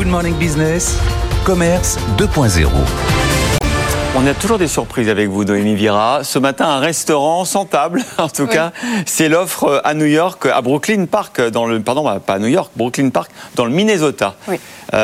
Good Morning Business, Commerce 2.0. On a toujours des surprises avec vous, Noémie Vira. Ce matin, un restaurant sans table, en tout cas, c'est l'offre à New York, à Brooklyn Park, pas à New York, Brooklyn Park, dans le Minnesota. Oui.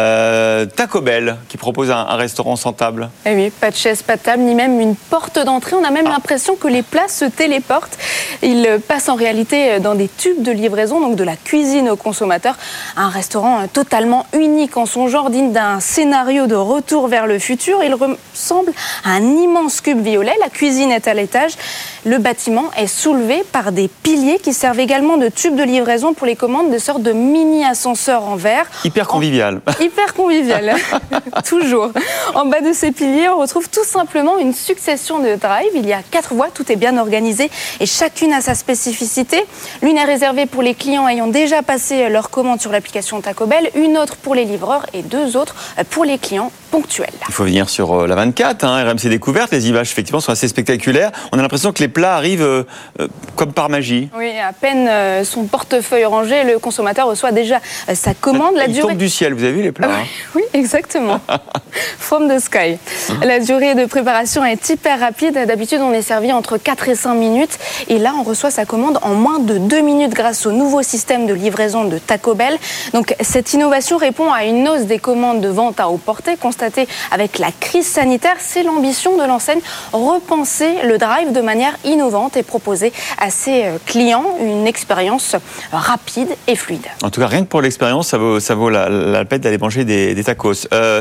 Taco Bell, qui propose un restaurant sans table. Eh oui, pas de chaise, pas de table, ni même une porte d'entrée. On a même l'impression que les plats se téléportent. Ils passent en réalité dans des tubes de livraison, donc de la cuisine au consommateur. Un restaurant totalement unique en son genre, digne d'un scénario de retour vers le futur. Il ressemble à un immense cube violet. La cuisine est à l'étage. Le bâtiment est soulevé par des piliers qui servent également de tubes de livraison pour les commandes, de sortes de mini-ascenseurs en verre. Hyper convivial. Hyper convivial, toujours. En bas de ces piliers, on retrouve tout simplement une succession de drives. Il y a 4 voies, tout est bien organisé et chacune a sa spécificité. L'une est réservée pour les clients ayant déjà passé leur commande sur l'application Taco Bell, une autre pour les livreurs et 2 autres pour les clients ponctuels. Il faut venir sur la 24, RMC Découverte. Les images, effectivement, sont assez spectaculaires. On a l'impression que les plats arrivent comme par magie. Oui, à peine son portefeuille rangé, le consommateur reçoit déjà sa commande. Il tombe du ciel, vous avez vu les plats Oui, exactement. From the sky. La durée de préparation est hyper rapide. D'habitude, on est servi entre 4 et 5 minutes. Et là, on reçoit sa commande en moins de 2 minutes grâce au nouveau système de livraison de Taco Bell. Donc, cette innovation répond à une hausse des commandes de vente à haute portée constatée avec la crise sanitaire. C'est l'ambition de l'enseigne, repenser le drive de manière innovante et proposer à ses clients une expérience rapide et fluide. En tout cas, rien que pour l'expérience, ça vaut la peine d'aller manger des tacos.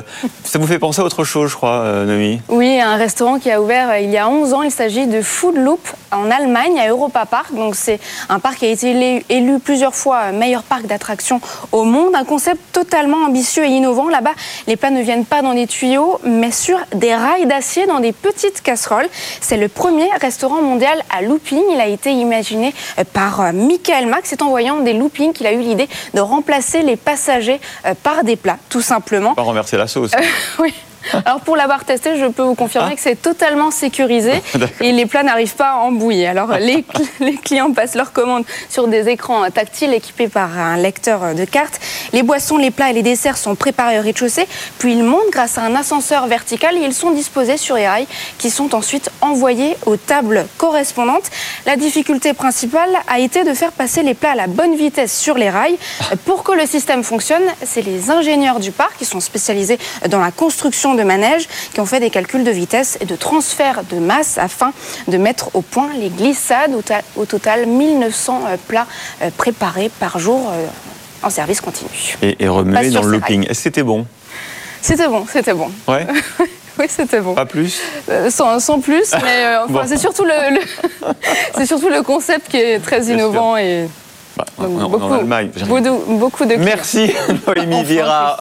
Ça vous fait penser à autre chose, je crois, Noémie? Oui, un restaurant qui a ouvert il y a 11 ans. Il s'agit de Food Loop en Allemagne, à Europa Park. Donc, c'est un parc qui a été élu plusieurs fois meilleur parc d'attractions au monde. Un concept totalement ambitieux et innovant. Là-bas, les plats ne viennent pas dans des tuyaux, mais sur des rails d'acier dans des petites casseroles. C'est le premier restaurant mondial à looping. Il a été imaginé par Michael Max. C'est en voyant des loopings qu'il a eu l'idée de remplacer les passagers par des plats, tout simplement. Pas renverser la sauce. Oui. Alors pour l'avoir testé, je peux vous confirmer que c'est totalement sécurisé et les plats n'arrivent pas à embouiller. Alors les clients passent leurs commandes sur des écrans tactiles équipés par un lecteur de cartes. Les boissons, les plats et les desserts sont préparés au rez-de-chaussée, puis ils montent grâce à un ascenseur vertical et ils sont disposés sur les rails qui sont ensuite envoyés aux tables correspondantes. La difficulté principale a été de faire passer les plats à la bonne vitesse sur les rails. Pour que le système fonctionne, c'est les ingénieurs du parc qui sont spécialisés dans la construction de manèges qui ont fait des calculs de vitesse et de transfert de masse afin de mettre au point les glissades. Au total, 1900 plats préparés par jour en service continu. Et remués dans le looping. Est-ce que c'était bon? C'était bon. Ouais. Oui, c'était bon. Pas plus sans plus, mais bon. c'est surtout le concept qui est très innovant et en Allemagne. beaucoup de clients. Merci, Noémie Vira.